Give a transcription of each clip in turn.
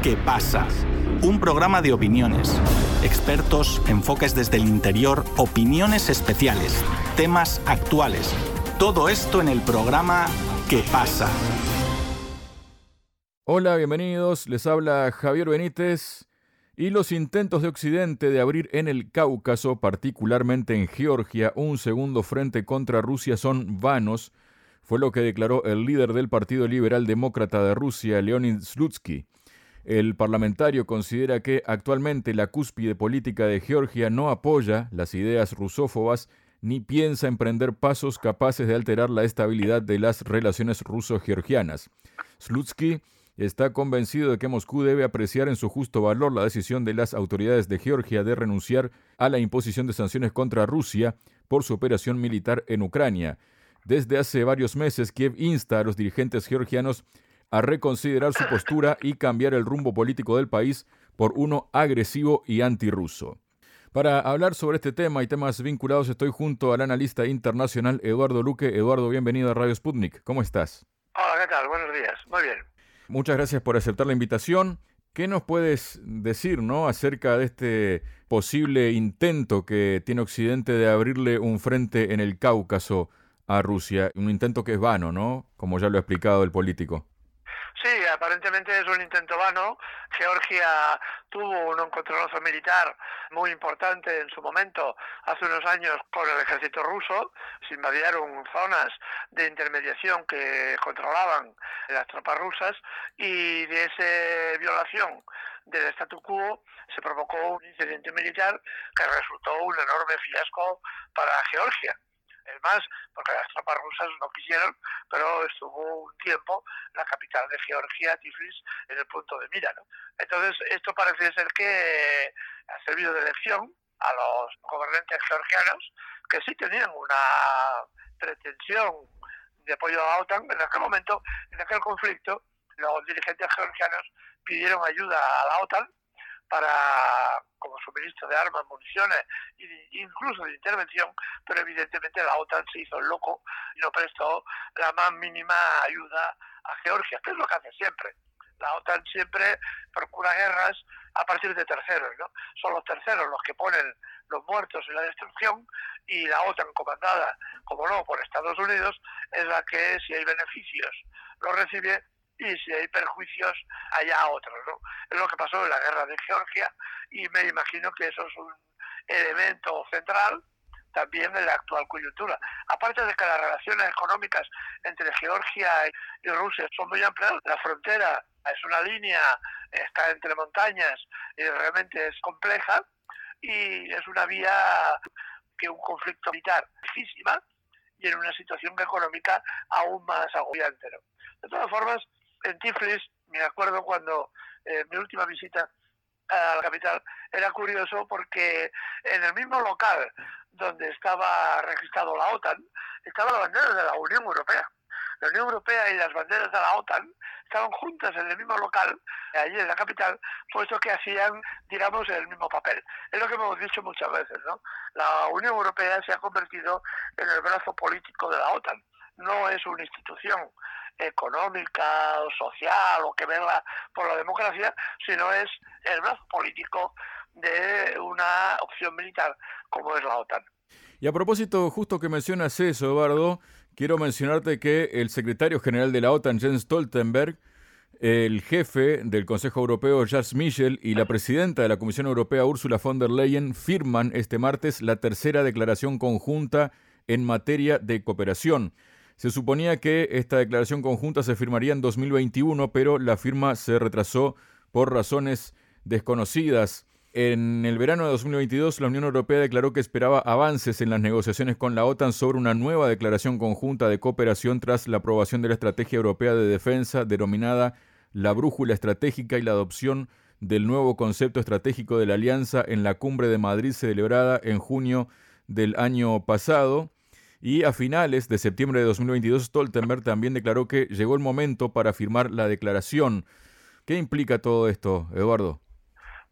¿Qué pasa? Un programa de opiniones, expertos, enfoques desde el interior, opiniones especiales, temas actuales. Todo esto en el programa ¿Qué pasa? Hola, bienvenidos. Les habla Javier Benítez. Y los intentos de Occidente de abrir en el Cáucaso, particularmente en Georgia, un segundo frente contra Rusia son vanos, fue lo que declaró el líder del Partido Liberal Demócrata de Rusia, Leonid Slutsky. El parlamentario considera que actualmente la cúspide política de Georgia no apoya las ideas rusófobas ni piensa emprender pasos capaces de alterar la estabilidad de las relaciones ruso-georgianas. Slutsky está convencido de que Moscú debe apreciar en su justo valor la decisión de las autoridades de Georgia de renunciar a la imposición de sanciones contra Rusia por su operación militar en Ucrania. Desde hace varios meses, Kiev insta a los dirigentes georgianos a reconsiderar su postura y cambiar el rumbo político del país por uno agresivo y antirruso. Para hablar sobre este tema y temas vinculados, estoy junto al analista internacional Eduardo Luque. Eduardo, bienvenido a Radio Sputnik. ¿Cómo estás? Hola, ¿qué tal? Buenos días. Muy bien. Muchas gracias por aceptar la invitación. ¿Qué nos puedes decir, acerca de este posible intento que tiene Occidente de abrirle un frente en el Cáucaso a Rusia? Un intento que es vano, ¿no? Como ya lo ha explicado el político. Sí, aparentemente es un intento vano. Georgia tuvo un encontronazo militar muy importante en su momento, hace unos años, con el ejército ruso. Se invadieron zonas de intermediación que controlaban las tropas rusas y de esa violación del statu quo se provocó un incidente militar que resultó un enorme fiasco para Georgia. Es más, porque las tropas rusas no quisieron, pero estuvo un tiempo la capital de Georgia, Tiflis, en el punto de mira, ¿no? Entonces, esto parece ser que ha servido de lección a los gobernantes georgianos, que sí tenían una pretensión de apoyo a la OTAN. En aquel momento, en aquel conflicto, los dirigentes georgianos pidieron ayuda a la OTAN como suministro de armas, municiones e incluso de intervención, pero evidentemente la OTAN se hizo el loco y no prestó la más mínima ayuda a Georgia, que es lo que hace siempre. La OTAN siempre procura guerras a partir de terceros, ¿no? Son los terceros los que ponen los muertos y la destrucción, y la OTAN, comandada, como no, por Estados Unidos, es la que, si hay beneficios, los recibe, y si hay perjuicios, haya otros, ¿no? Es lo que pasó en la guerra de Georgia, y me imagino que eso es un elemento central también en la actual coyuntura. Aparte de que las relaciones económicas entre Georgia y Rusia son muy amplias, la frontera es una línea, está entre montañas y realmente es compleja, y es una vía que un conflicto militar difícil y en una situación económica aún más agobiante, ¿no? De todas formas, en Tiflis, me acuerdo cuando mi última visita a la capital, era curioso porque en el mismo local donde estaba registrado la OTAN, estaba la bandera de la Unión Europea. La Unión Europea y las banderas de la OTAN estaban juntas en el mismo local, allí en la capital, puesto que hacían, digamos, el mismo papel. Es lo que hemos dicho muchas veces, ¿no? La Unión Europea se ha convertido en el brazo político de la OTAN. No es una institución económica o social o que vela por la democracia, sino es el brazo político de una opción militar como es la OTAN. Y a propósito, justo que mencionas eso, Eduardo, quiero mencionarte que el secretario general de la OTAN, Jens Stoltenberg, el jefe del Consejo Europeo, Charles Michel, y la presidenta de la Comisión Europea, Ursula von der Leyen, firman este martes la tercera declaración conjunta en materia de cooperación. Se suponía que esta declaración conjunta se firmaría en 2021, pero la firma se retrasó por razones desconocidas. En el verano de 2022, la Unión Europea declaró que esperaba avances en las negociaciones con la OTAN sobre una nueva declaración conjunta de cooperación tras la aprobación de la Estrategia Europea de Defensa, denominada la Brújula Estratégica, y la adopción del nuevo concepto estratégico de la Alianza en la Cumbre de Madrid celebrada en junio del año pasado. Y a finales de septiembre de 2022, Stoltenberg también declaró que llegó el momento para firmar la declaración. ¿Qué implica todo esto, Eduardo?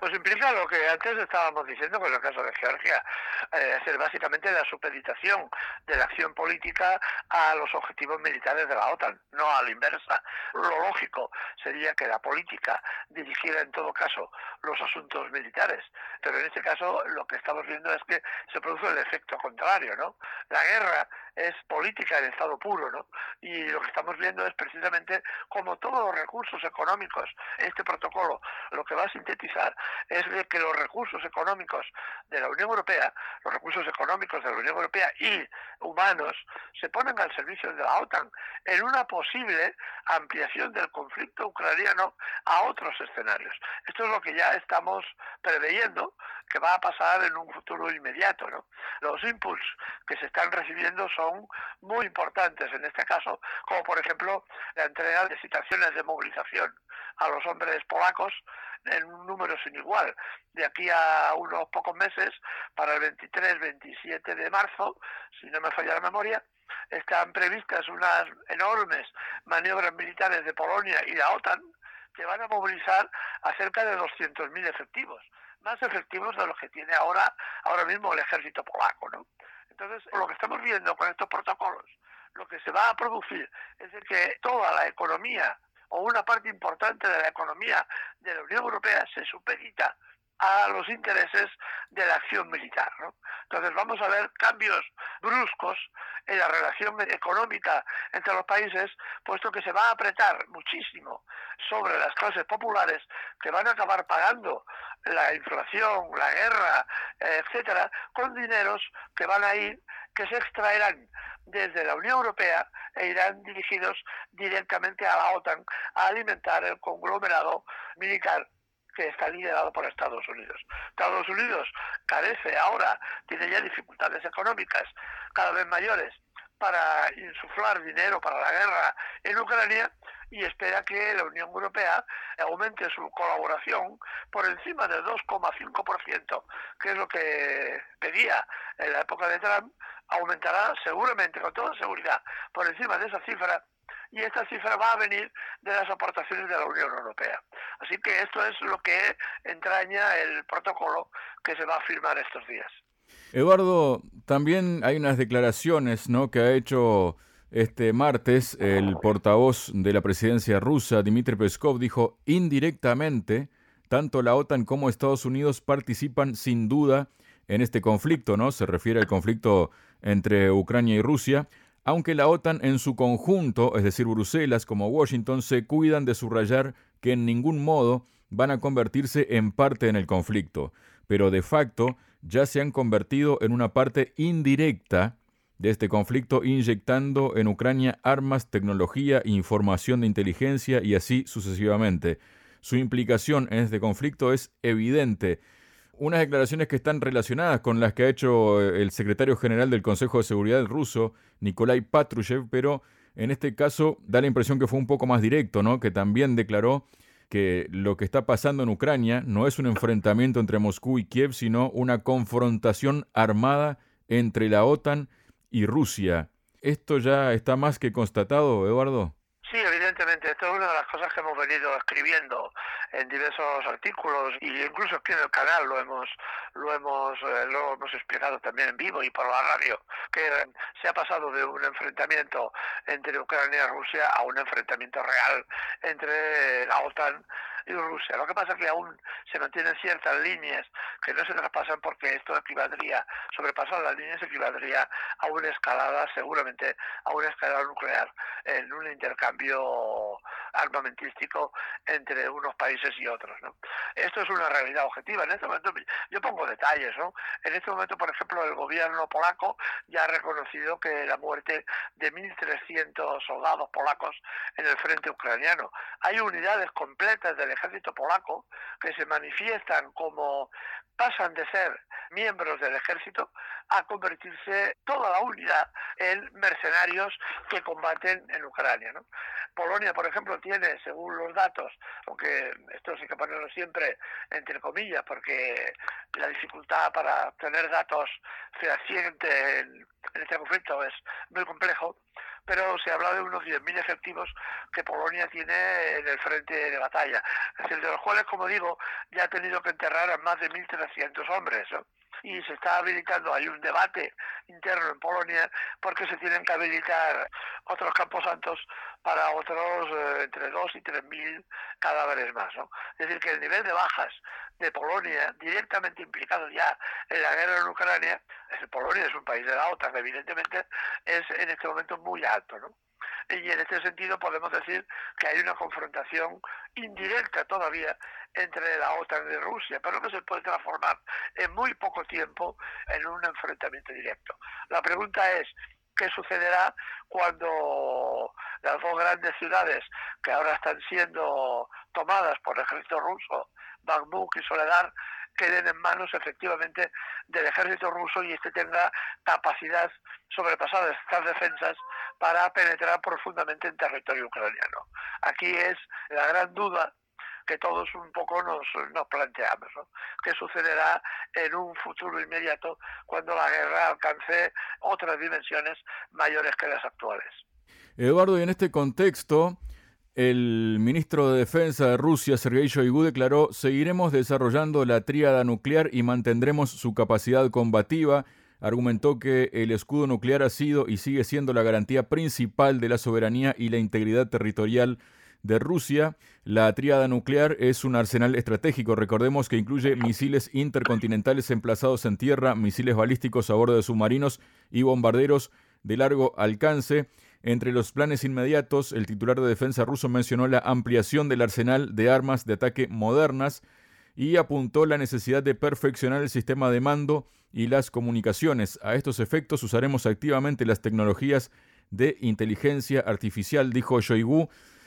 Pues implica lo que antes estábamos diciendo con el caso de Georgia, es básicamente la supeditación de la acción política a los objetivos militares de la OTAN, no a la inversa. Lo lógico sería que la política dirigiera en todo caso los asuntos militares, pero en este caso lo que estamos viendo es que se produce el efecto contrario, ¿no? La guerra es política en estado puro, ¿no? Y lo que estamos viendo es precisamente como todos los recursos económicos, este protocolo lo que va a sintetizar es de que los recursos económicos de la Unión Europea, los recursos económicos de la Unión Europea y humanos, se ponen al servicio de la OTAN en una posible ampliación del conflicto ucraniano a otros escenarios. Esto es lo que ya estamos preveyendo que va a pasar en un futuro inmediato, ¿no? Los inputs que se están recibiendo son muy importantes en este caso, como por ejemplo la entrega de citaciones de movilización a los hombres polacos en un número sin igual. De aquí a unos pocos meses, para el 23-27 de marzo, si no me falla la memoria, están previstas unas enormes maniobras militares de Polonia y la OTAN que van a movilizar a cerca de 200.000 efectivos, más efectivos de los que tiene ahora mismo el ejército polaco, ¿no? Entonces, lo que estamos viendo con estos protocolos, lo que se va a producir es de que toda la economía o una parte importante de la economía de la Unión Europea se supedita a los intereses de la acción militar, ¿no? Entonces vamos a ver cambios bruscos en la relación económica entre los países, puesto que se va a apretar muchísimo sobre las clases populares que van a acabar pagando la inflación, la guerra, etcétera, con dineros que van a ir, que se extraerán desde la Unión Europea e irán dirigidos directamente a la OTAN a alimentar el conglomerado militar que está liderado por Estados Unidos. Estados Unidos carece ahora, tiene ya dificultades económicas cada vez mayores para insuflar dinero para la guerra en Ucrania y espera que la Unión Europea aumente su colaboración por encima del 2,5%, que es lo que pedía en la época de Trump. Aumentará seguramente, con toda seguridad, por encima de esa cifra, y esta cifra va a venir de las aportaciones de la Unión Europea. Así que esto es lo que entraña el protocolo que se va a firmar estos días. Eduardo, también hay unas declaraciones, ¿no?, que ha hecho este martes el portavoz de la presidencia rusa, Dmitry Peskov, dijo indirectamente, tanto la OTAN como Estados Unidos participan sin duda en este conflicto, ¿no? Se refiere al conflicto entre Ucrania y Rusia, aunque la OTAN en su conjunto, es decir, Bruselas como Washington, se cuidan de subrayar que en ningún modo van a convertirse en parte en el conflicto, pero de facto ya se han convertido en una parte indirecta de este conflicto, inyectando en Ucrania armas, tecnología, información de inteligencia y así sucesivamente. Su implicación en este conflicto es evidente. Unas declaraciones que están relacionadas con las que ha hecho el secretario general del Consejo de Seguridad ruso, Nikolai Patrushev, pero en este caso da la impresión que fue un poco más directo, ¿no? Que también declaró que lo que está pasando en Ucrania no es un enfrentamiento entre Moscú y Kiev, sino una confrontación armada entre la OTAN y Rusia. ¿Esto ya está más que constatado, Eduardo? Sí, evidentemente. Esto es una de las cosas que hemos venido escribiendo en diversos artículos y incluso aquí en el canal lo hemos explicado también en vivo y por la radio, que se ha pasado de un enfrentamiento entre Ucrania y Rusia a un enfrentamiento real entre la OTAN y Rusia. Lo que pasa es que aún se mantienen ciertas líneas que no se traspasan porque esto equivaldría, sobrepasar las líneas equivaldría a una escalada, seguramente a una escalada nuclear, en un intercambio armamentístico entre unos países y otros, ¿no? Esto es una realidad objetiva. En este momento, yo pongo detalles, ¿no? En este momento, por ejemplo, el gobierno polaco ya ha reconocido que la muerte de 1.300 soldados polacos en el frente ucraniano. Hay unidades completas del ejército polaco que se manifiestan como pasan de ser miembros del ejército a convertirse toda la unidad en mercenarios que combaten en Ucrania, ¿no? Polonia, por ejemplo, tiene, según los datos, aunque esto sí que ponerlo siempre entre comillas, porque la dificultad para obtener datos fehacientes en este conflicto es muy complejo, pero se habla de unos 10.000 efectivos que Polonia tiene en el frente de batalla, es decir, de los cuales, como digo, ya ha tenido que enterrar a más de 1.300 hombres, ¿no? Y se está habilitando, hay un debate interno en Polonia porque se tienen que habilitar otros camposantos para otros entre 2 y 3.000 cadáveres más, ¿no? Es decir, que el nivel de bajas de Polonia, directamente implicado ya en la guerra en Ucrania, Polonia es un país de la OTAN, evidentemente, es en este momento muy alto, ¿no? Y en este sentido podemos decir que hay una confrontación indirecta todavía entre la OTAN y Rusia, pero que se puede transformar en muy poco tiempo en un enfrentamiento directo. La pregunta es, ¿qué sucederá cuando las dos grandes ciudades que ahora están siendo tomadas por el ejército ruso, Bakhmut y Soledar, queden en manos efectivamente del ejército ruso y este tenga capacidad sobrepasada de estas defensas para penetrar profundamente en territorio ucraniano? Aquí es la gran duda que todos un poco nos planteamos, ¿no? ¿Qué sucederá en un futuro inmediato cuando la guerra alcance otras dimensiones mayores que las actuales? Eduardo, y en este contexto, el ministro de Defensa de Rusia, Sergei Shoigu, declaró: seguiremos desarrollando la tríada nuclear y mantendremos su capacidad combativa. Argumentó que el escudo nuclear ha sido y sigue siendo la garantía principal de la soberanía y la integridad territorial de Rusia. La tríada nuclear es un arsenal estratégico, recordemos, que incluye misiles intercontinentales emplazados en tierra, misiles balísticos a bordo de submarinos y bombarderos de largo alcance. Entre los planes inmediatos, el titular de defensa ruso mencionó la ampliación del arsenal de armas de ataque modernas y apuntó la necesidad de perfeccionar el sistema de mando y las comunicaciones. A estos efectos usaremos activamente las tecnologías de inteligencia artificial, dijo Shoigu.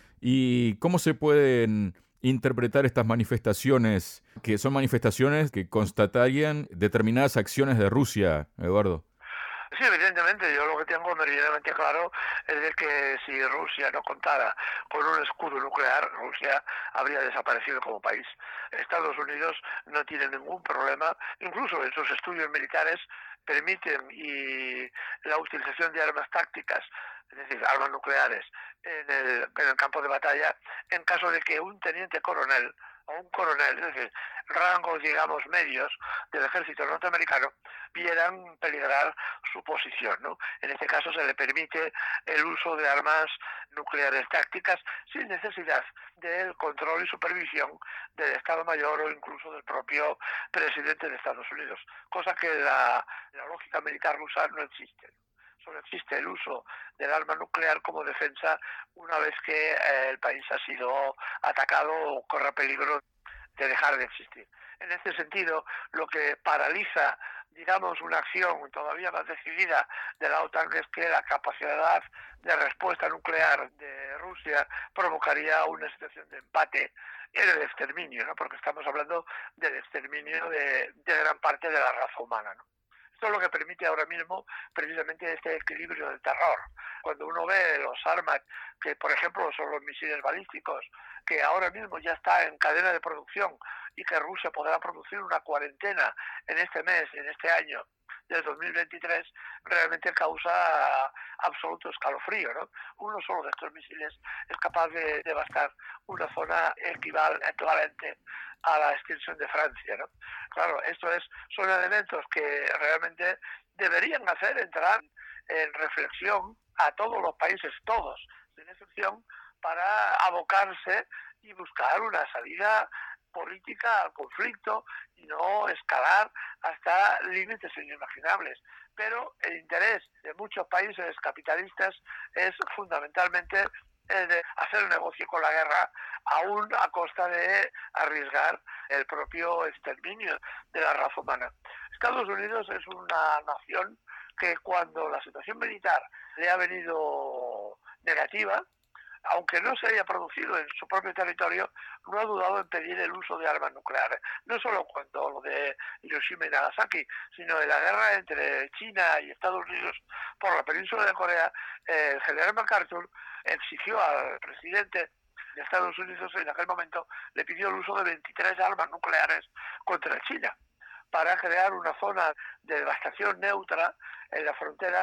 ¿Y cómo se pueden interpretar estas manifestaciones, que son manifestaciones que constatarían determinadas acciones de Rusia, Eduardo? Sí, evidentemente, yo lo que tengo meridianamente claro es de que si Rusia no contara con un escudo nuclear, Rusia habría desaparecido como país. Estados Unidos no tiene ningún problema, incluso en sus estudios militares permiten y la utilización de armas tácticas, es decir, armas nucleares, en el campo de batalla, en caso de que un teniente coronel o un coronel, es decir, rangos, digamos, medios del ejército norteamericano, vieran peligrar su posición, ¿no? En este caso se le permite el uso de armas nucleares tácticas sin necesidad del control y supervisión del Estado Mayor o incluso del propio presidente de Estados Unidos, cosa que la lógica militar rusa no existe. Solo existe el uso del arma nuclear como defensa una vez que el país ha sido atacado o corre peligro de dejar de existir. En este sentido, lo que paraliza, digamos, una acción todavía más decidida de la OTAN es que la capacidad de respuesta nuclear de Rusia provocaría una situación de empate en el exterminio, ¿no? Porque estamos hablando del exterminio de gran parte de la raza humana, ¿no? Esto es lo que permite ahora mismo precisamente este equilibrio del terror. Cuando uno ve los armas, que por ejemplo son los misiles balísticos, que ahora mismo ya está en cadena de producción y que Rusia podrá producir una cuarentena en este mes, en este año del 2023, realmente causa absoluto escalofrío, ¿no? Uno solo de estos misiles es capaz de devastar una zona equivalente a la extensión de Francia, ¿no? Claro, son elementos que realmente deberían hacer entrar en reflexión a todos los países, todos, sin excepción, para abocarse y buscar una salida política al conflicto y no escalar hasta límites inimaginables. Pero el interés de muchos países capitalistas es fundamentalmente el de hacer un negocio con la guerra, aún a costa de arriesgar el propio exterminio de la raza humana. Estados Unidos es una nación que cuando la situación militar le ha venido negativa, aunque no se haya producido en su propio territorio, no ha dudado en pedir el uso de armas nucleares. No solo cuando lo de Hiroshima y Nagasaki, sino en la guerra entre China y Estados Unidos por la península de Corea, el general MacArthur exigió al presidente de Estados Unidos en aquel momento, le pidió el uso de 23 armas nucleares contra China para crear una zona de devastación neutra en la frontera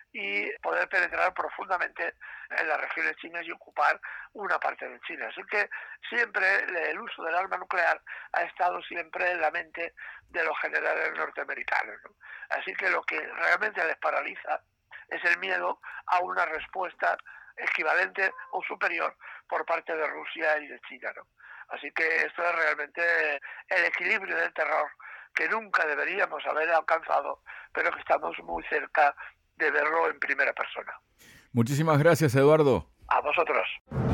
y poder penetrar profundamente en las regiones chinas y ocupar una parte de China. Así que siempre el uso del arma nuclear ha estado siempre en la mente de los generales norteamericanos, ¿no? Así que lo que realmente les paraliza es el miedo a una respuesta equivalente o superior por parte de Rusia y de China, ¿no? Así que esto es realmente el equilibrio del terror que nunca deberíamos haber alcanzado, pero que estamos muy cerca de verlo en primera persona. Muchísimas gracias, Eduardo. A vosotros.